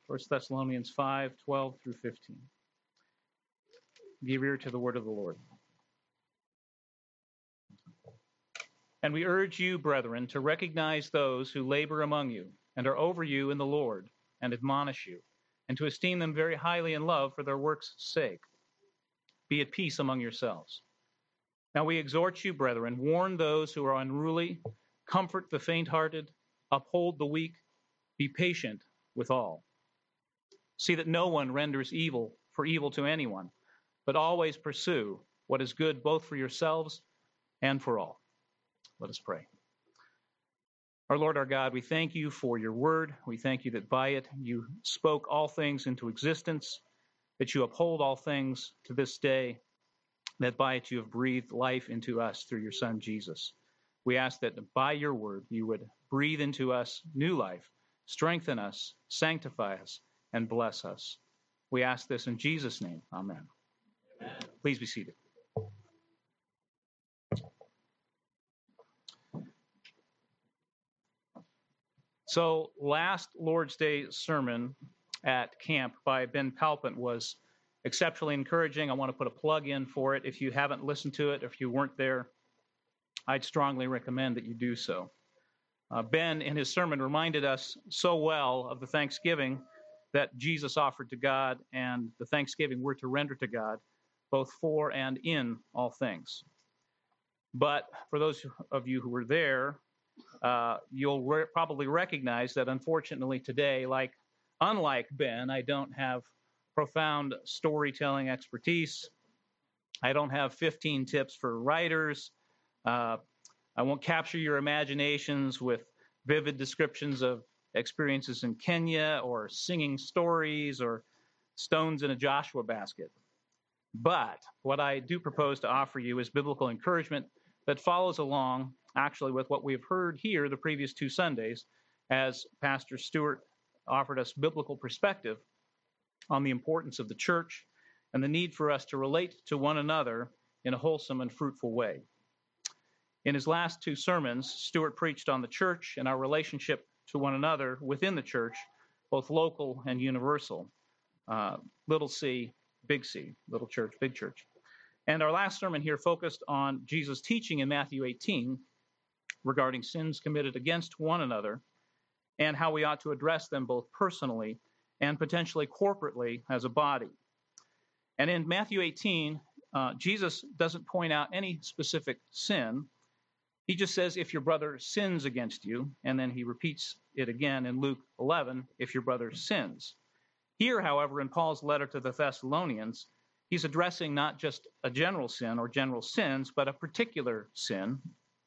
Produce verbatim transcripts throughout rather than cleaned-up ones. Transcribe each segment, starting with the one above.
First Thessalonians five, twelve through fifteen. Give ear to the word of the Lord. And we urge you, brethren, to recognize those who labor among you and are over you in the Lord and admonish you, and to esteem them very highly in love for their work's sake. Be at peace among yourselves. Now we exhort you, brethren, warn those who are unruly, comfort the faint-hearted, uphold the weak, be patient with all. See that no one renders evil for evil to anyone, but always pursue what is good both for yourselves and for all. Let us pray. Our Lord, our God, we thank you for your word. We thank you that by it you spoke all things into existence, that you uphold all things to this day, that by it you have breathed life into us through your Son, Jesus. We ask that by your word you would breathe into us new life, strengthen us, sanctify us, and bless us. We ask this in Jesus' name. Amen. Amen. Please be seated. So last Lord's Day sermon at camp by Ben Palpant was exceptionally encouraging. I want to put a plug in for it. If you haven't listened to it, if you weren't there, I'd strongly recommend that you do so. Uh, Ben, in his sermon, reminded us so well of the thanksgiving that Jesus offered to God and the thanksgiving we're to render to God, both for and in all things. But for those of you who were there, uh, you'll re- probably recognize that unfortunately today, like unlike Ben, I don't have profound storytelling expertise. I don't have fifteen tips for writers. Uh, I won't capture your imaginations with vivid descriptions of experiences in Kenya or singing stories or stones in a Joshua basket. But what I do propose to offer you is biblical encouragement that follows along actually with what we've heard here the previous two Sundays as Pastor Stewart offered us biblical perspective on the importance of the church and the need for us to relate to one another in a wholesome and fruitful way. In his last two sermons, Stewart preached on the church and our relationship to one another within the church, both local and universal. Uh, little c, big C, little church, big church. And our last sermon here focused on Jesus' teaching in Matthew eighteen regarding sins committed against one another and how we ought to address them both personally and potentially corporately as a body. And in Matthew eighteen, uh, Jesus doesn't point out any specific sin. He just says, if your brother sins against you, and then he repeats it again in Luke eleven, if your brother sins. Here, however, in Paul's letter to the Thessalonians, he's addressing not just a general sin or general sins, but a particular sin,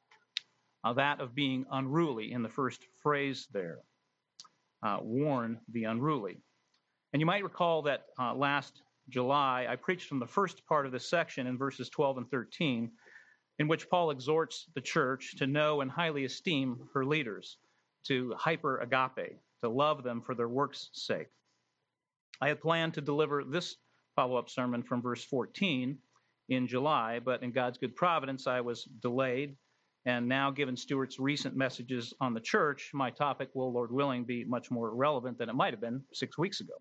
uh, that of being unruly in the first phrase there. Uh, warn the unruly. And you might recall that uh, last July, I preached from the first part of this section in verses twelve and thirteen, in which Paul exhorts the church to know and highly esteem her leaders, to hyper agape, to love them for their work's sake. I had planned to deliver this follow-up sermon from verse fourteen in July, but in God's good providence, I was delayed. And now, given Stewart's recent messages on the church, my topic will, Lord willing, be much more relevant than it might have been six weeks ago.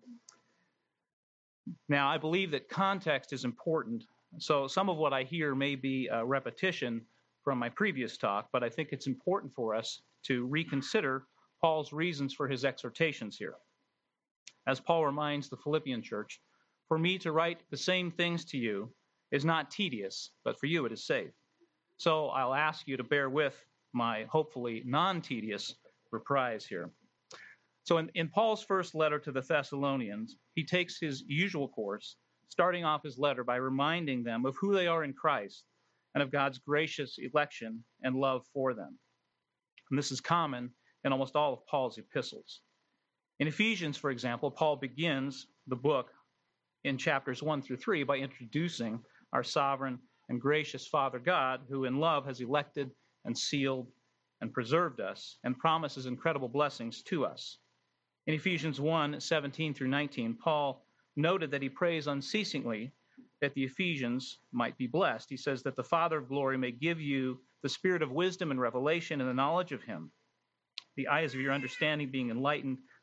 Now, I believe that context is important. So some of what I hear may be a repetition from my previous talk, but I think it's important for us to reconsider Paul's reasons for his exhortations here. As Paul reminds the Philippian church, for me to write the same things to you is not tedious, but for you it is safe. So I'll ask you to bear with my hopefully non-tedious reprise here. So in, in Paul's first letter to the Thessalonians, he takes his usual course, starting off his letter by reminding them of who they are in Christ and of God's gracious election and love for them. And this is common in almost all of Paul's epistles. In Ephesians, for example, Paul begins the book in chapters one through three by introducing our sovereign and gracious Father God, who in love has elected and sealed and preserved us and promises incredible blessings to us. In Ephesians one, seventeen through nineteen, Paul noted that he prays unceasingly that the Ephesians might be blessed. He says that the Father of glory may give you the spirit of wisdom and revelation and the knowledge of him, the eyes of your understanding being enlightened,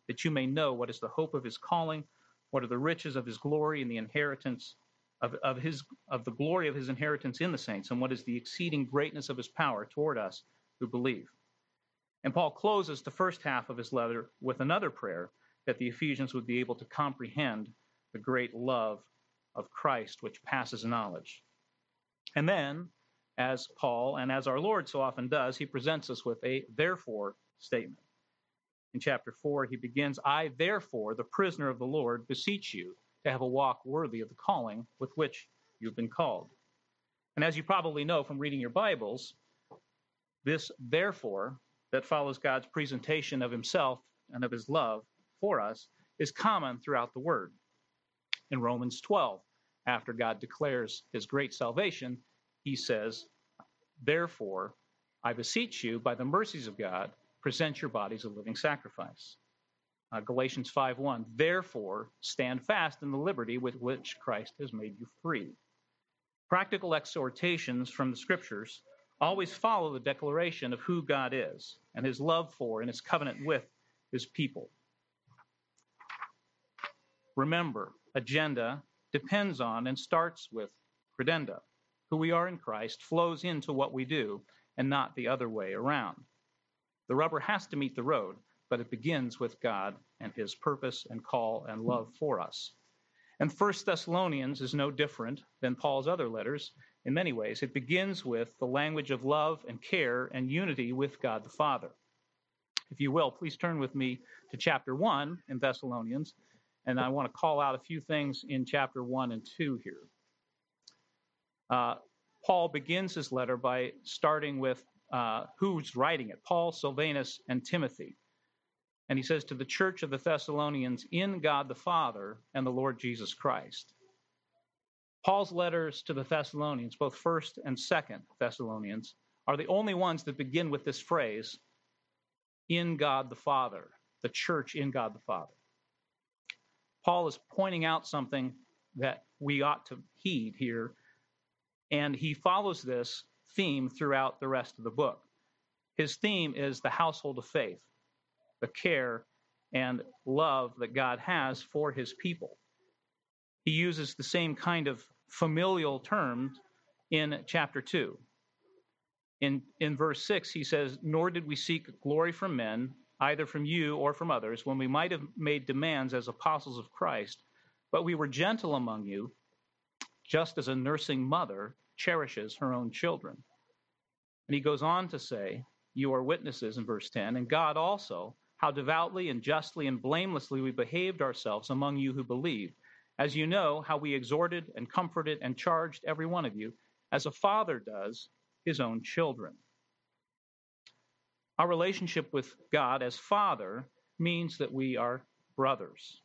that you may know what is the hope of his calling, what are the riches of his glory and the inheritance of, of his of the glory of his inheritance in the saints, and what is the exceeding greatness of his power toward us who believe. And Paul closes the first half of his letter with another prayer that the Ephesians would be able to comprehend the great love of Christ, which passes knowledge. And then, as Paul and as our Lord so often does, he presents us with a therefore statement. In chapter four, he begins, I therefore, the prisoner of the Lord, beseech you to have a walk worthy of the calling with which you've been called. And as you probably know from reading your Bibles, this therefore that follows God's presentation of himself and of his love for us is common throughout the Word. In Romans twelve, after God declares his great salvation, he says, therefore, I beseech you by the mercies of God, present your bodies a living sacrifice. Uh, Galatians five one, therefore, stand fast in the liberty with which Christ has made you free. Practical exhortations from the Scriptures always follow the declaration of who God is and his love for and his covenant with his people. Remember, agenda depends on and starts with credenda. Who we are in Christ flows into what we do and not the other way around. The rubber has to meet the road, but it begins with God and his purpose and call and love for us. And First Thessalonians is no different than Paul's other letters in many ways. It begins with the language of love and care and unity with God the Father. If you will, please turn with me to chapter one in Thessalonians, and I want to call out a few things in chapter one and two here. Uh, Paul begins his letter by starting with uh, who's writing it, Paul, Silvanus, and Timothy. And he says, to the church of the Thessalonians in God the Father and the Lord Jesus Christ. Paul's letters to the Thessalonians, both First and Second Thessalonians, are the only ones that begin with this phrase, in God the Father, the church in God the Father. Paul is pointing out something that we ought to heed here, and he follows this theme throughout the rest of the book. His theme is the household of faith, the care and love that God has for his people. He uses the same kind of familial terms in chapter two. In, in verse six, he says, nor did we seek glory from men, either from you or from others, when we might have made demands as apostles of Christ, but we were gentle among you, just as a nursing mother cherishes her own children. And he goes on to say, you are witnesses in verse ten, and God also, how devoutly and justly and blamelessly we behaved ourselves among you who believed, as you know how we exhorted and comforted and charged every one of you, as a father does his own children. Our relationship with God as Father means that we are brothers.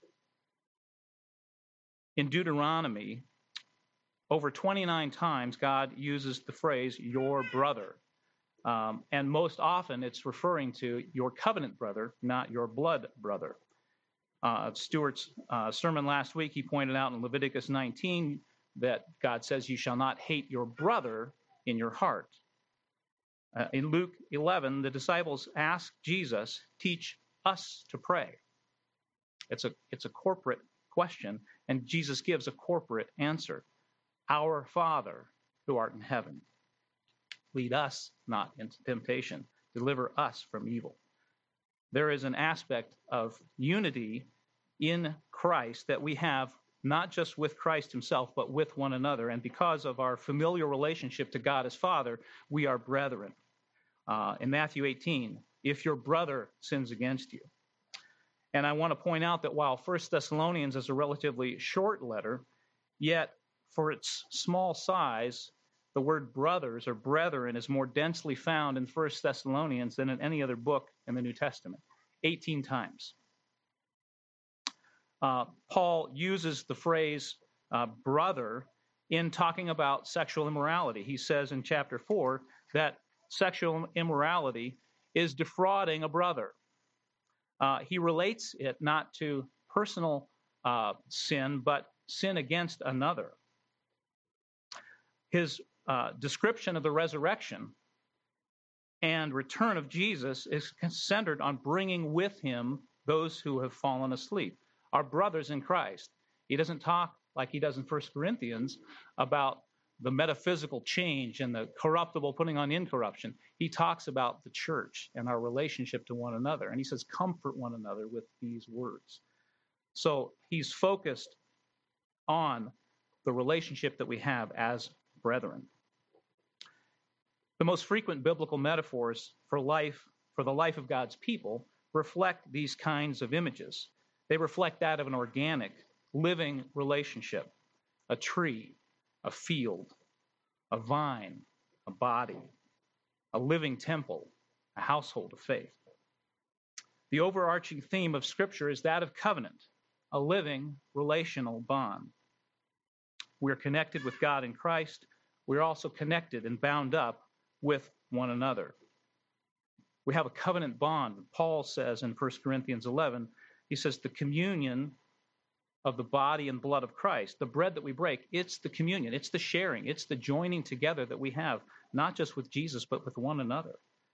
In Deuteronomy, over twenty-nine times God uses the phrase, your brother. Um, and most often it's referring to your covenant brother, not your blood brother. Uh, Stuart's uh, sermon last week, he pointed out in Leviticus nineteen that God says you shall not hate your brother in your heart. Uh, in Luke eleven, the disciples ask Jesus, teach us to pray. It's a, it's a corporate question, and Jesus gives a corporate answer. Our Father, who art in heaven, lead us not into temptation, deliver us from evil. There is an aspect of unity in Christ that we have not just with Christ himself, but with one another. And because of our familiar relationship to God as Father, we are brethren. Uh, in Matthew eighteen, if your brother sins against you. And I want to point out that while First Thessalonians is a relatively short letter, yet for its small size, the word brothers or brethren is more densely found in First Thessalonians than in any other book in the New Testament, eighteen times. Uh, Paul uses the phrase uh, brother in talking about sexual immorality. He says in chapter four that sexual immorality is defrauding a brother. Uh, he relates it not to personal uh, sin, but sin against another. His uh, description of the resurrection and return of Jesus is centered on bringing with him those who have fallen asleep, our brothers in Christ. He doesn't talk like he does in First Corinthians about the metaphysical change and the corruptible putting on incorruption. He talks about the church and our relationship to one another. And he says, comfort one another with these words. So he's focused on the relationship that we have as brethren. The most frequent biblical metaphors for life, for the life of God's people, reflect these kinds of images. They reflect that of an organic, living relationship, a tree, a field, a vine, a body, a living temple, a household of faith. The overarching theme of Scripture is that of covenant, a living relational bond. We're connected with God in Christ. We're also connected and bound up with one another. We have a covenant bond. Paul says in First Corinthians eleven, he says the communion of the body and blood of Christ, the bread that we break, it's the communion, it's the sharing, it's the joining together that we have, not just with Jesus, but with one another.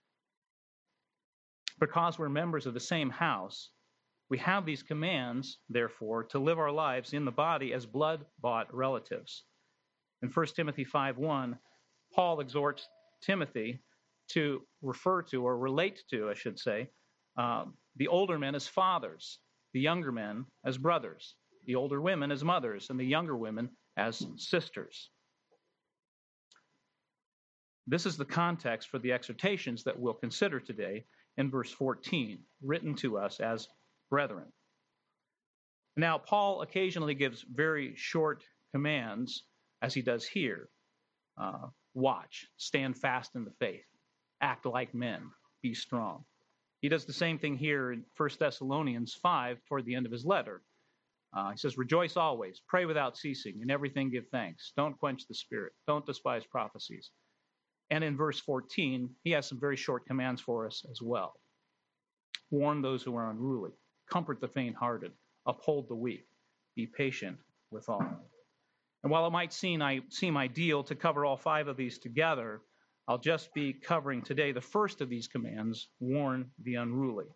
Because we're members of the same house, we have these commands, therefore, to live our lives in the body as blood-bought relatives. In First Timothy five one, Paul exhorts Timothy to refer to, or relate to, I should say, um, the older men as fathers, the younger men as brothers, the older women as mothers, and the younger women as sisters. This is the context for the exhortations that we'll consider today in verse fourteen, written to us as brethren. Now, Paul occasionally gives very short commands, as he does here. Uh, watch, stand fast in the faith, act like men, be strong. He does the same thing here in First Thessalonians five, toward the end of his letter. Uh, he says, rejoice always, pray without ceasing, in everything give thanks. Don't quench the spirit, don't despise prophecies. And in verse fourteen, he has some very short commands for us as well. Warn those who are unruly, comfort the faint-hearted, uphold the weak, be patient with all. And while it might seem, I, seem ideal to cover all five of these together, I'll just be covering today the first of these commands, warn the unruly.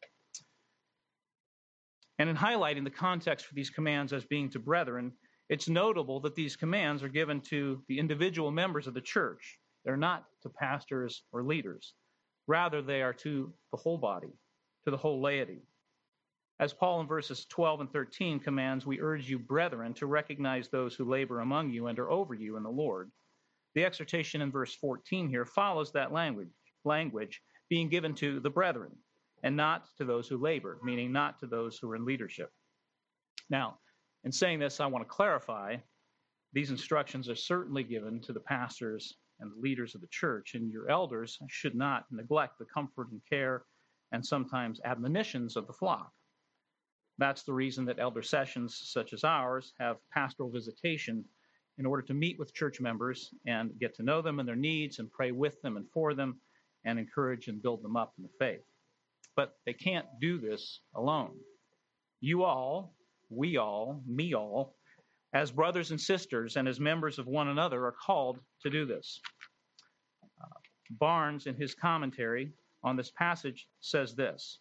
And in highlighting the context for these commands as being to brethren, it's notable that these commands are given to the individual members of the church. They're not to pastors or leaders. Rather, they are to the whole body, to the whole laity. As Paul in verses twelve and thirteen commands, we urge you, brethren, to recognize those who labor among you and are over you in the Lord. The exhortation in verse fourteen here follows that language, language being given to the brethren and not to those who labor, meaning not to those who are in leadership. Now, in saying this, I want to clarify these instructions are certainly given to the pastors and the leaders of the church, and your elders should not neglect the comfort and care and sometimes admonitions of the flock. That's the reason that elder sessions such as ours have pastoral visitation in order to meet with church members and get to know them and their needs and pray with them and for them and encourage and build them up in the faith. But they can't do this alone. You all, we all, me all, as brothers and sisters and as members of one another are called to do this. Uh, Barnes, in his commentary on this passage, says this: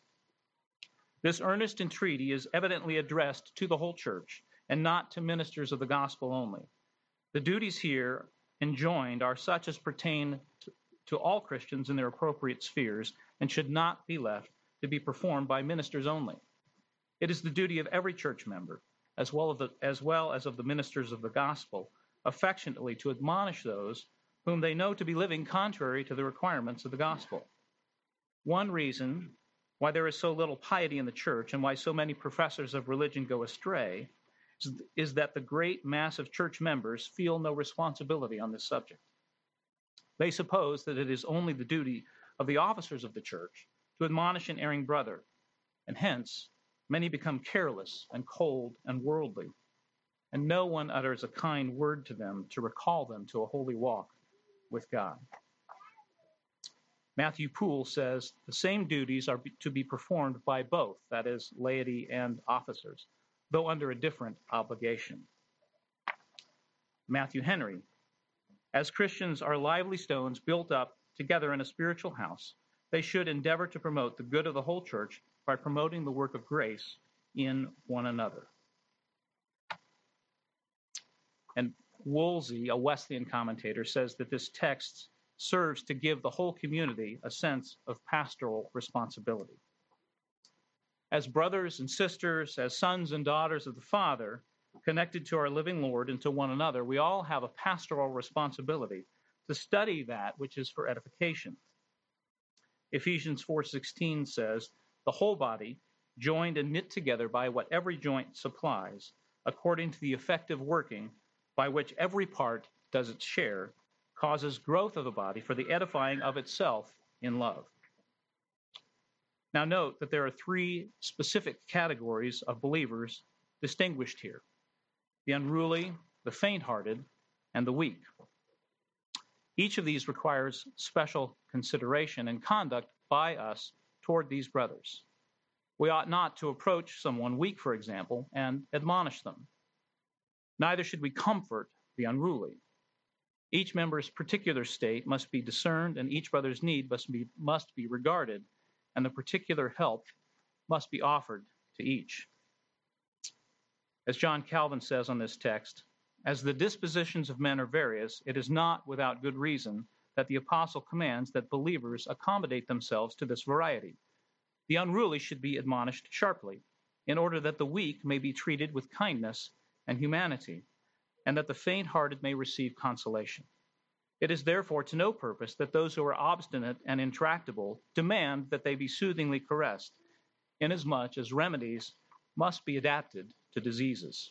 this earnest entreaty is evidently addressed to the whole church and not to ministers of the gospel only. The duties here enjoined are such as pertain to, to all Christians in their appropriate spheres and should not be left to be performed by ministers only. It is the duty of every church member, as well as, the, as well as of the ministers of the gospel, affectionately to admonish those whom they know to be living contrary to the requirements of the gospel. One reason why there is so little piety in the church and why so many professors of religion go astray is, is that the great mass of church members feel no responsibility on this subject. They suppose that it is only the duty of the officers of the church to admonish an erring brother, and hence many become careless and cold and worldly, and no one utters a kind word to them to recall them to a holy walk with God. Matthew Poole says the same duties are to be performed by both, that is, laity and officers, though under a different obligation. Matthew Henry, as Christians are lively stones built up together in a spiritual house, They should endeavor to promote the good of the whole church by promoting the work of grace in one another. And Woolsey, a Wesleyan commentator, says that this text serves to give the whole community a sense of pastoral responsibility. As brothers and sisters, as sons and daughters of the Father, connected to our living Lord and to one another, we all have a pastoral responsibility to study that which is for edification. Ephesians four sixteen says, "The whole body, joined and knit together by what every joint supplies, according to the effective working by which every part does its share, causes growth of the body for the edifying of itself in love." Now note that there are three specific categories of believers distinguished here: the unruly, the faint-hearted, and the weak. Each of these requires special consideration and conduct by us toward these brothers. We ought not to approach someone weak, for example, and admonish them. Neither should we comfort the unruly. Each member's particular state must be discerned, and each brother's need must be, must be regarded, and the particular help must be offered to each. As John Calvin says on this text, "As the dispositions of men are various, it is not without good reason that the apostle commands that believers accommodate themselves to this variety. The unruly should be admonished sharply, in order that the weak may be treated with kindness and humanity, and that the faint-hearted may receive consolation. It is therefore to no purpose that those who are obstinate and intractable demand that they be soothingly caressed, inasmuch as remedies must be adapted to diseases."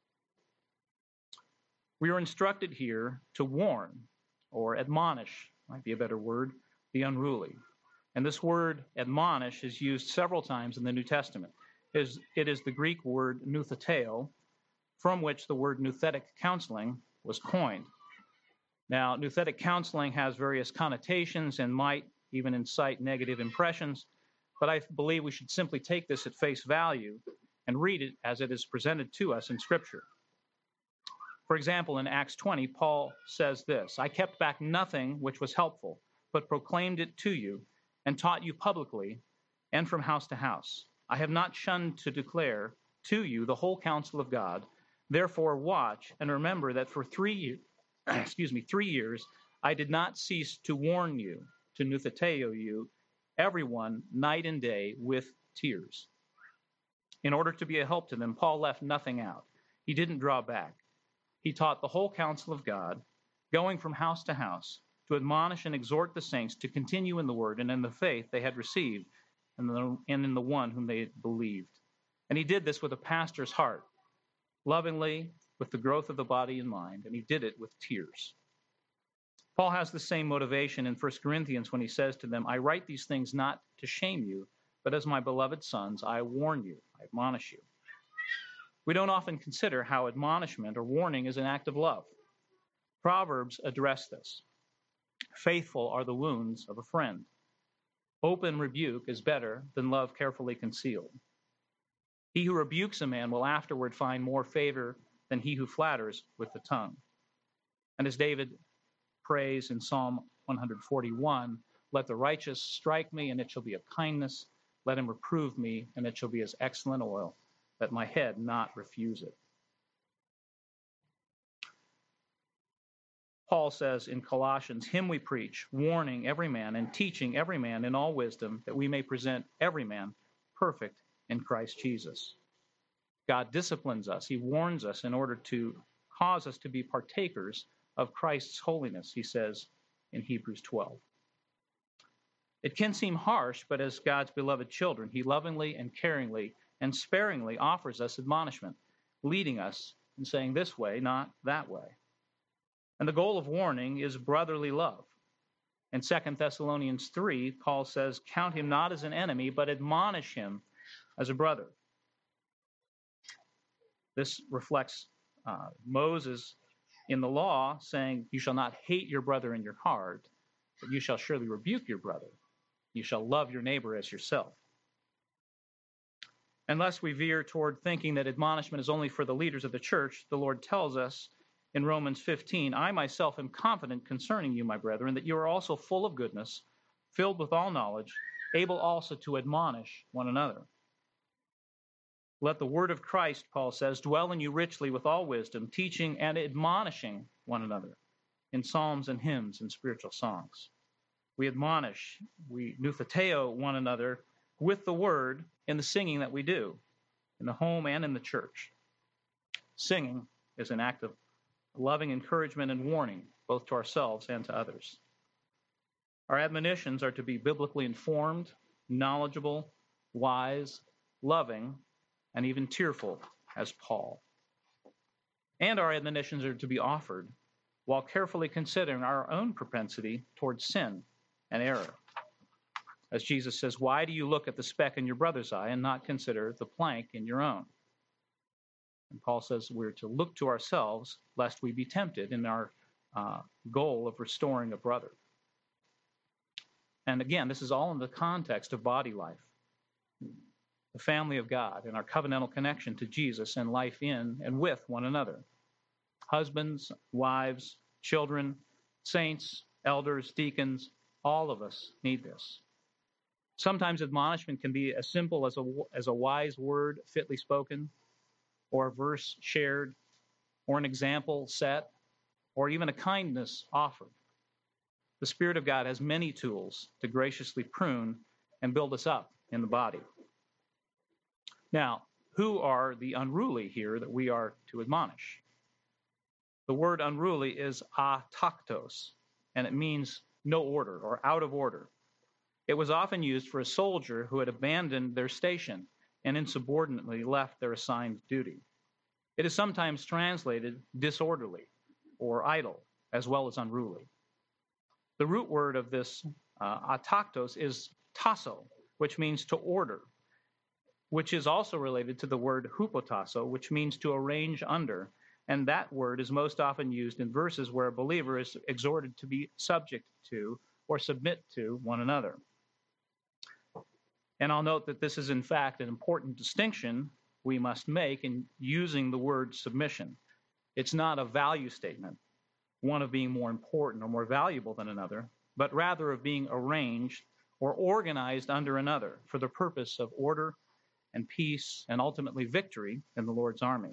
We are instructed here to warn, or admonish, might be a better word, the unruly. And this word admonish is used several times in the New Testament. It is, it is the Greek word noutheteo, from which the word nouthetic counseling was coined. Now, nouthetic counseling has various connotations and might even incite negative impressions, but I believe we should simply take this at face value and read it as it is presented to us in Scripture. For example, in Acts twenty, Paul says this, "I kept back nothing which was helpful, but proclaimed it to you and taught you publicly and from house to house. I have not shunned to declare to you the whole counsel of God. Therefore watch and remember that for three years, excuse me, three years I did not cease to warn you, to noutheteo you, everyone night and day with tears." In order to be a help to them, Paul left nothing out. He didn't draw back. He taught the whole counsel of God, going from house to house, to admonish and exhort the saints to continue in the word and in the faith they had received and, the, and in the one whom they had believed. And he did this with a pastor's heart, lovingly, with the growth of the body in mind, and he did it with tears. Paul has the same motivation in First Corinthians when he says to them, "I write these things not to shame you, but as my beloved sons, I warn you, I admonish you." We don't often consider how admonishment or warning is an act of love. Proverbs address this. "Faithful are the wounds of a friend. Open rebuke is better than love carefully concealed. He who rebukes a man will afterward find more favor than he who flatters with the tongue." And as David prays in Psalm one forty-one, "Let the righteous strike me, and it shall be a kindness. Let him reprove me, and it shall be as excellent oil. Let my head not refuse it." Paul says in Colossians, "Him we preach, warning every man and teaching every man in all wisdom, that we may present every man perfect in Christ Jesus." God disciplines us. He warns us in order to cause us to be partakers of Christ's holiness, he says in Hebrews twelve. It can seem harsh, but as God's beloved children, he lovingly and caringly and sparingly offers us admonishment, leading us in saying this way, not that way. And the goal of warning is brotherly love. In Second Thessalonians three, Paul says, "Count him not as an enemy, but admonish him as a brother." This reflects uh, Moses in the law saying, "You shall not hate your brother in your heart, but you shall surely rebuke your brother. You shall love your neighbor as yourself." Unless we veer toward thinking that admonishment is only for the leaders of the church, the Lord tells us in Romans fifteen, "I myself am confident concerning you, my brethren, that you are also full of goodness, filled with all knowledge, able also to admonish one another. Let the word of Christ, Paul says, dwell in you richly with all wisdom, teaching and admonishing one another in psalms and hymns and spiritual songs. We admonish, we nutheteo one another with the word in the singing that we do, in the home and in the church. Singing is an act of loving encouragement and warning, both to ourselves and to others. Our admonitions are to be biblically informed, knowledgeable, wise, loving, and even tearful, as Paul. And our admonitions are to be offered while carefully considering our own propensity towards sin and error. As Jesus says, why do you look at the speck in your brother's eye and not consider the plank in your own? And Paul says we're to look to ourselves lest we be tempted in our uh, goal of restoring a brother. And again, this is all in the context of body life, the family of God, and our covenantal connection to Jesus and life in and with one another. Husbands, wives, children, saints, elders, deacons, all of us need this. Sometimes admonishment can be as simple as a, as a wise word fitly spoken, or a verse shared, or an example set, or even a kindness offered. The Spirit of God has many tools to graciously prune and build us up in the body. Now, who are the unruly here that we are to admonish? The word unruly is ataktos, and it means no order or out of order. It was often used for a soldier who had abandoned their station and insubordinately left their assigned duty. It is sometimes translated disorderly or idle, as well as unruly. The root word of this uh, ataktos is tasso, which means to order, which is also related to the word hupotasso, which means to arrange under, and that word is most often used in verses where a believer is exhorted to be subject to or submit to one another. And I'll note that this is in fact an important distinction we must make in using the word submission. It's not a value statement, one of being more important or more valuable than another, but rather of being arranged or organized under another for the purpose of order and peace and ultimately victory in the Lord's army.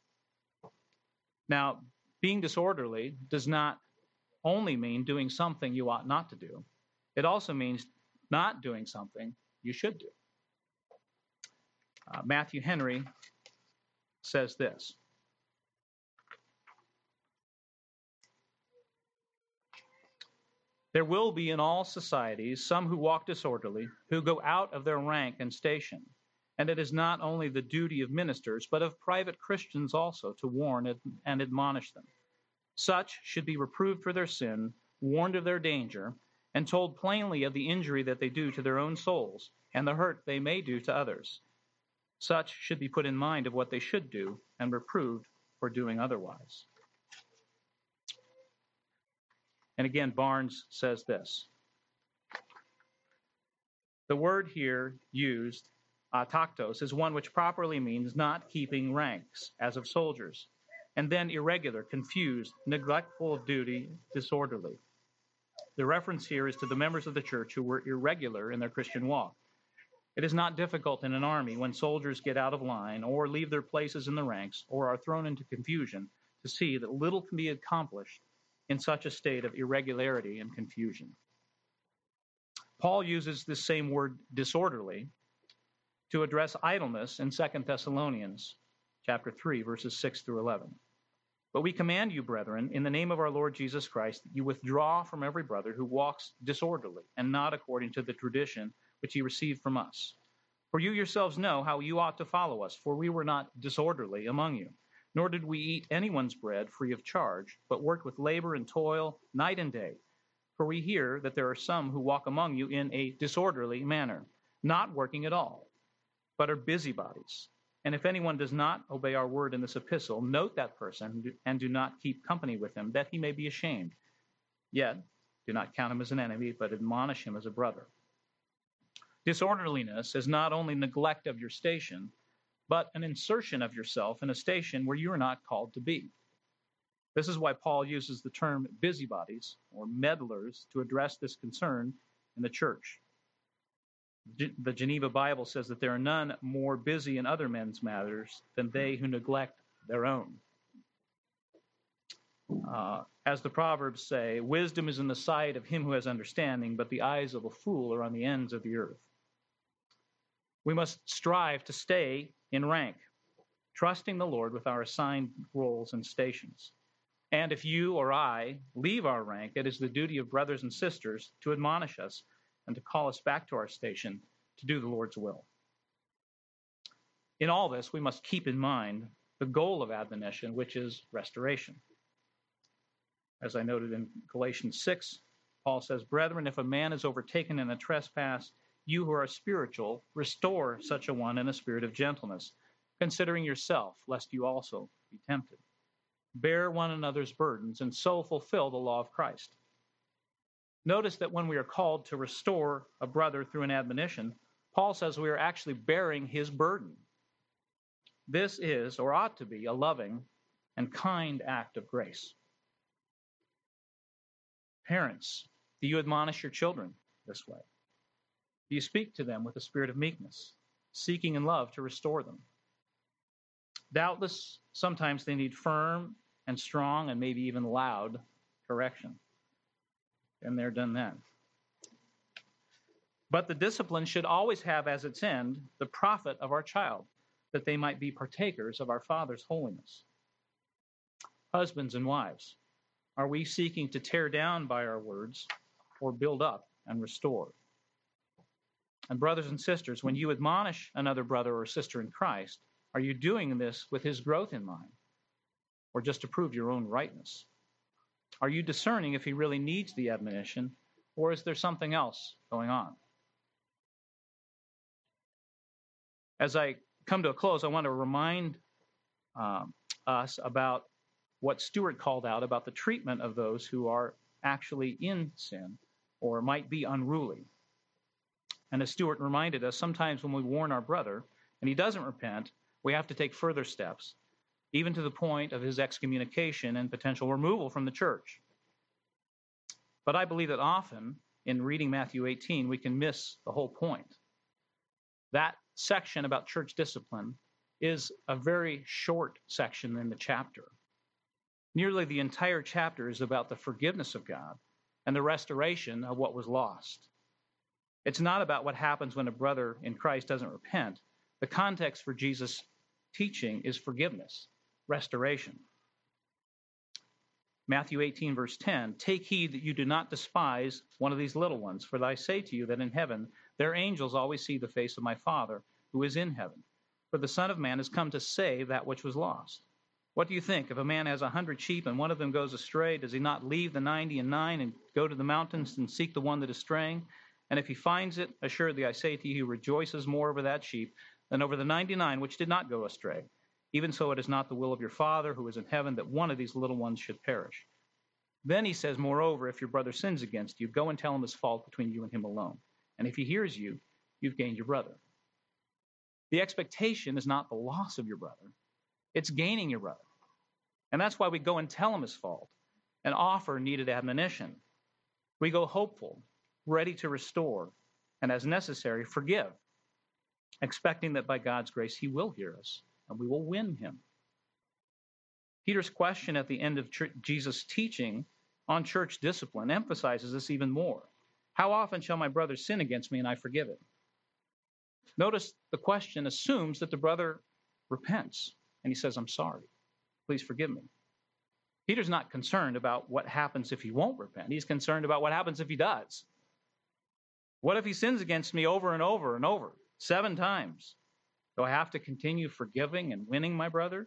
Now, being disorderly does not only mean doing something you ought not to do. It also means not doing something you should do. Uh, Matthew Henry says this: there will be in all societies some who walk disorderly, who go out of their rank and station. And it is not only the duty of ministers, but of private Christians also to warn and admonish them. Such should be reproved for their sin, warned of their danger, and told plainly of the injury that they do to their own souls and the hurt they may do to others. Such should be put in mind of what they should do and reproved for doing otherwise. And again, Barnes says this: the word here used, ataktos, is one which properly means not keeping ranks, as of soldiers, and then irregular, confused, neglectful of duty, disorderly. The reference here is to the members of the church who were irregular in their Christian walk. It is not difficult in an army when soldiers get out of line or leave their places in the ranks or are thrown into confusion to see that little can be accomplished in such a state of irregularity and confusion. Paul uses this same word, disorderly, to address idleness in Second Thessalonians chapter three, verses six through eleven. But we command you, brethren, in the name of our Lord Jesus Christ, that you withdraw from every brother who walks disorderly and not according to the tradition which he received from us. For you yourselves know how you ought to follow us, for we were not disorderly among you, nor did we eat anyone's bread free of charge, but worked with labor and toil night and day. For we hear that there are some who walk among you in a disorderly manner, not working at all, but are busybodies. And if anyone does not obey our word in this epistle, note that person and do not keep company with him, that he may be ashamed. Yet, do not count him as an enemy, but admonish him as a brother. Disorderliness is not only neglect of your station, but an insertion of yourself in a station where you are not called to be. This is why Paul uses the term busybodies or meddlers to address this concern in the church. The Geneva Bible says that there are none more busy in other men's matters than they who neglect their own. Uh, as the Proverbs say, wisdom is in the sight of him who has understanding, but the eyes of a fool are on the ends of the earth. We must strive to stay in rank, trusting the Lord with our assigned roles and stations. And if you or I leave our rank, it is the duty of brothers and sisters to admonish us and to call us back to our station to do the Lord's will. In all this, we must keep in mind the goal of admonition, which is restoration. As I noted in Galatians six, Paul says, "Brethren, if a man is overtaken in a trespass, you who are spiritual, restore such a one in a spirit of gentleness, considering yourself, lest you also be tempted. Bear one another's burdens, and so fulfill the law of Christ." Notice that when we are called to restore a brother through an admonition, Paul says we are actually bearing his burden. This is, or ought to be, a loving and kind act of grace. Parents, do you admonish your children this way? Do you speak to them with a spirit of meekness, seeking in love to restore them? Doubtless, sometimes they need firm and strong and maybe even loud correction. And they're done then. But the discipline should always have as its end the profit of our child, that they might be partakers of our Father's holiness. Husbands and wives, are we seeking to tear down by our words or build up and restore? And brothers and sisters, when you admonish another brother or sister in Christ, are you doing this with his growth in mind, or just to prove your own rightness? Are you discerning if he really needs the admonition, or is there something else going on? As I come to a close, I want to remind um, us about what Stuart called out about the treatment of those who are actually in sin or might be unruly. And as Stuart reminded us, sometimes when we warn our brother and he doesn't repent, we have to take further steps, even to the point of his excommunication and potential removal from the church. But I believe that often in reading Matthew eighteen, we can miss the whole point. That section about church discipline is a very short section in the chapter. Nearly the entire chapter is about the forgiveness of God and the restoration of what was lost. It's not about what happens when a brother in Christ doesn't repent. The context for Jesus' teaching is forgiveness, restoration. Matthew eighteen, verse ten, "Take heed that you do not despise one of these little ones, for I say to you that in heaven their angels always see the face of my Father who is in heaven. For the Son of Man has come to save that which was lost. What do you think? If a man has a hundred sheep and one of them goes astray, does he not leave the ninety and nine and go to the mountains and seek the one that is straying? And if he finds it, assuredly I say to you, he rejoices more over that sheep than over the ninety-nine which did not go astray. Even so, it is not the will of your Father who is in heaven that one of these little ones should perish." Then he says, "Moreover, if your brother sins against you, go and tell him his fault between you and him alone. And if he hears you, you've gained your brother." The expectation is not the loss of your brother. It's gaining your brother. And that's why we go and tell him his fault and offer needed admonition. We go hopeful, ready to restore, and as necessary, forgive, expecting that by God's grace he will hear us and we will win him. Peter's question at the end of ch- Jesus' teaching on church discipline emphasizes this even more. How often shall my brother sin against me and I forgive it? Notice the question assumes that the brother repents and he says, "I'm sorry. Please forgive me." Peter's not concerned about what happens if he won't repent. He's concerned about what happens if he does. What if he sins against me over and over and over, seven times? Do I have to continue forgiving and winning my brother?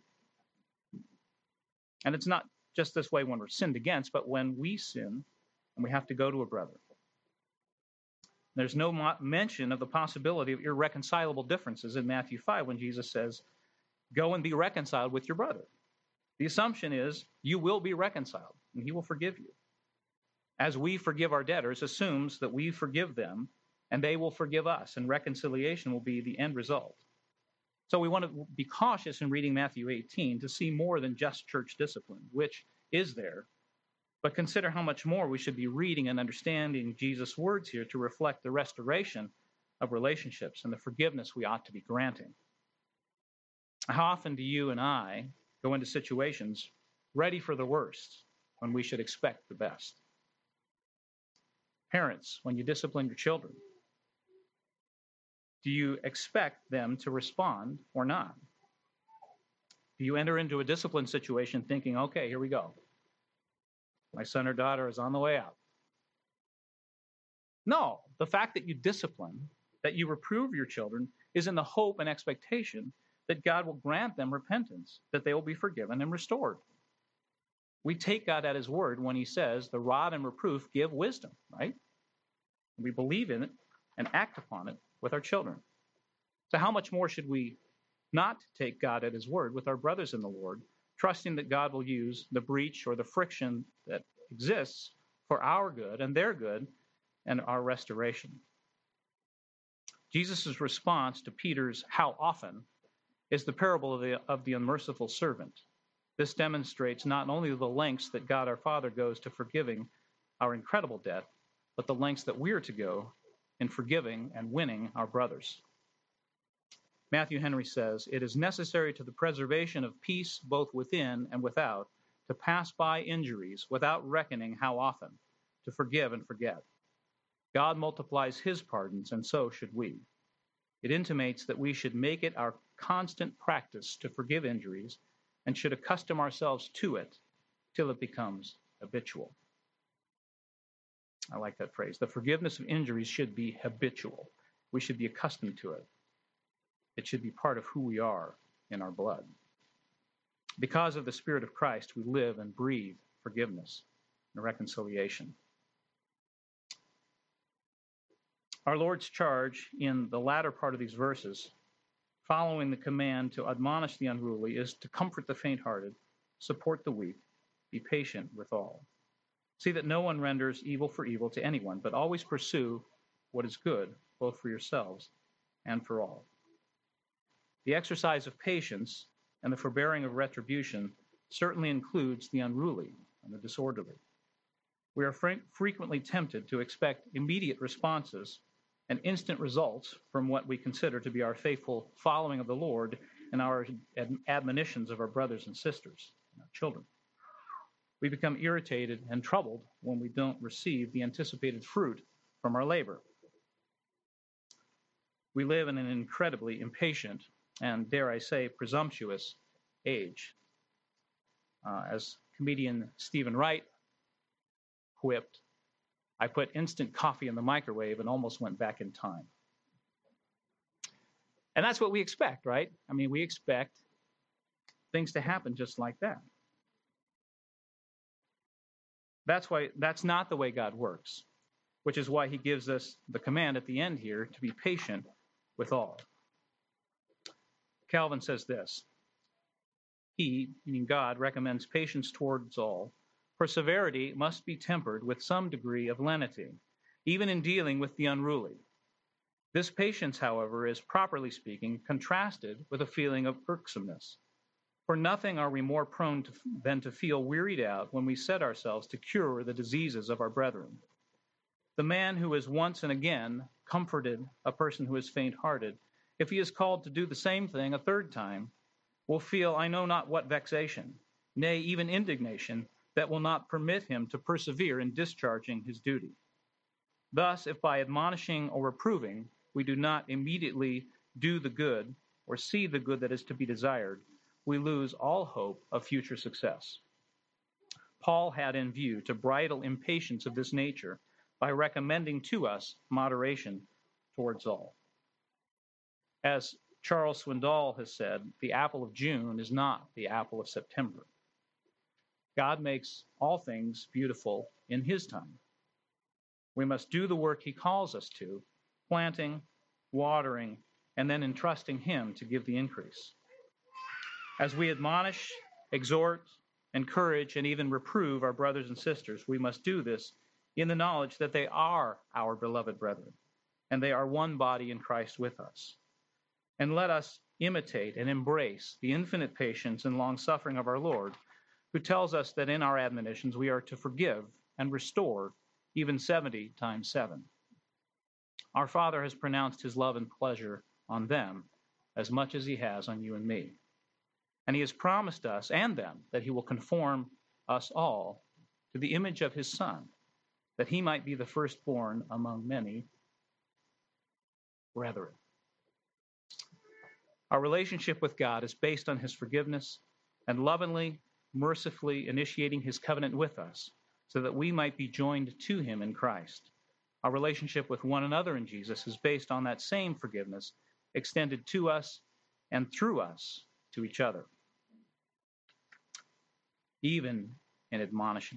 And it's not just this way when we're sinned against, but when we sin and we have to go to a brother. There's no mo- mention of the possibility of irreconcilable differences in Matthew five when Jesus says, "Go and be reconciled with your brother." The assumption is you will be reconciled and he will forgive you. As we forgive our debtors assumes that we forgive them and they will forgive us, and reconciliation will be the end result. So we want to be cautious in reading Matthew eighteen to see more than just church discipline, which is there, But consider how much more we should be reading and understanding Jesus' words here to reflect the restoration of relationships and the forgiveness we ought to be granting. How often do you and I go into situations ready for the worst when we should expect the best? Parents, when you discipline your children, do you expect them to respond or not? Do you enter into a discipline situation thinking, okay, here we go. My son or daughter is on the way out. No, the fact that you discipline, that you reprove your children, is in the hope and expectation that God will grant them repentance, that they will be forgiven and restored. We take God at his word when he says the rod and reproof give wisdom, right? We believe in it and act upon it with our children. So how much more should we not take God at his word with our brothers in the Lord, trusting that God will use the breach or the friction that exists for our good and their good and our restoration? Jesus' response to Peter's how often is the parable of the, of the unmerciful servant. This demonstrates not only the lengths that God our Father goes to forgiving our incredible debt, but the lengths that we're to go in forgiving and winning our brothers. Matthew Henry says, "It is necessary to the preservation of peace both within and without to pass by injuries without reckoning how often, to forgive and forget. God multiplies his pardons, and so should we. It intimates that we should make it our constant practice to forgive injuries and should accustom ourselves to it till it becomes habitual." I like that phrase. The forgiveness of injuries should be habitual. We should be accustomed to it. It should be part of who we are in our blood. Because of the Spirit of Christ, we live and breathe forgiveness and reconciliation. Our Lord's charge in the latter part of these verses, following the command to admonish the unruly, is to comfort the faint-hearted, support the weak, be patient with all. See that no one renders evil for evil to anyone, but always pursue what is good, both for yourselves and for all. The exercise of patience and the forbearing of retribution certainly includes the unruly and the disorderly. We are fre- frequently tempted to expect immediate responses and instant results from what we consider to be our faithful following of the Lord and our ad- admonitions of our brothers and sisters and our children. We become irritated and troubled when we don't receive the anticipated fruit from our labor. We live in an incredibly impatient and, dare I say, presumptuous age. Uh, as comedian Stephen Wright quipped, "I put instant coffee in the microwave and almost went back in time." And that's what we expect, right? I mean, we expect things to happen just like that. That's why that's not the way God works, which is why he gives us the command at the end here to be patient with all. Calvin says this: he, meaning God, recommends patience towards all, for severity must be tempered with some degree of lenity, even in dealing with the unruly. This patience, however, is, properly speaking, contrasted with a feeling of irksomeness. For nothing are we more prone to, than to feel wearied out when we set ourselves to cure the diseases of our brethren. The man who has once and again comforted a person who is faint-hearted, if he is called to do the same thing a third time, will feel I know not what vexation, nay, even indignation, that will not permit him to persevere in discharging his duty. Thus, if by admonishing or reproving we do not immediately do the good or see the good that is to be desired, we lose all hope of future success. Paul had in view to bridle impatience of this nature by recommending to us moderation towards all. As Charles Swindoll has said, the apple of June is not the apple of September. God makes all things beautiful in his time. We must do the work he calls us to, planting, watering, and then entrusting him to give the increase. As we admonish, exhort, encourage, and even reprove our brothers and sisters, we must do this in the knowledge that they are our beloved brethren, and they are one body in Christ with us. And let us imitate and embrace the infinite patience and long-suffering of our Lord, who tells us that in our admonitions we are to forgive and restore even seventy times seven. Our Father has pronounced his love and pleasure on them as much as he has on you and me. And he has promised us and them that he will conform us all to the image of his Son, that he might be the firstborn among many brethren. Our relationship with God is based on his forgiveness and lovingly, mercifully initiating his covenant with us so that we might be joined to him in Christ. Our relationship with one another in Jesus is based on that same forgiveness extended to us and through us to each other, even in admonishing.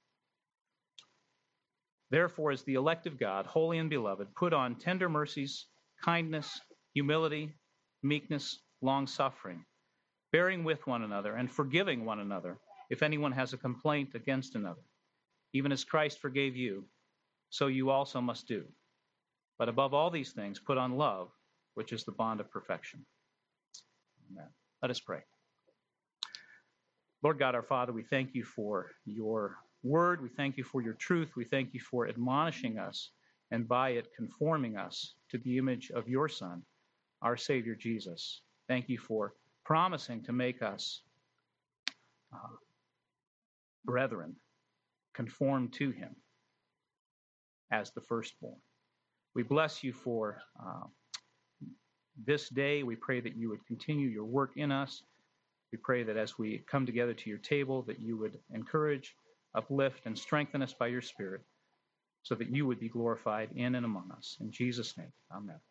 Therefore, as the elect of God, holy and beloved, put on tender mercies, kindness, humility, meekness, long-suffering, bearing with one another and forgiving one another if anyone has a complaint against another. Even as Christ forgave you, so you also must do. But above all these things, put on love, which is the bond of perfection. Amen. Let us pray. Lord God, our Father, we thank you for your word. We thank you for your truth. We thank you for admonishing us and by it conforming us to the image of your Son, our Savior Jesus. Thank you for promising to make us uh, brethren, conform to him as the firstborn. We bless you for uh, this day. We pray that you would continue your work in us. We pray that as we come together to your table, that you would encourage, uplift, and strengthen us by your Spirit so that you would be glorified in and among us. In Jesus' name, amen.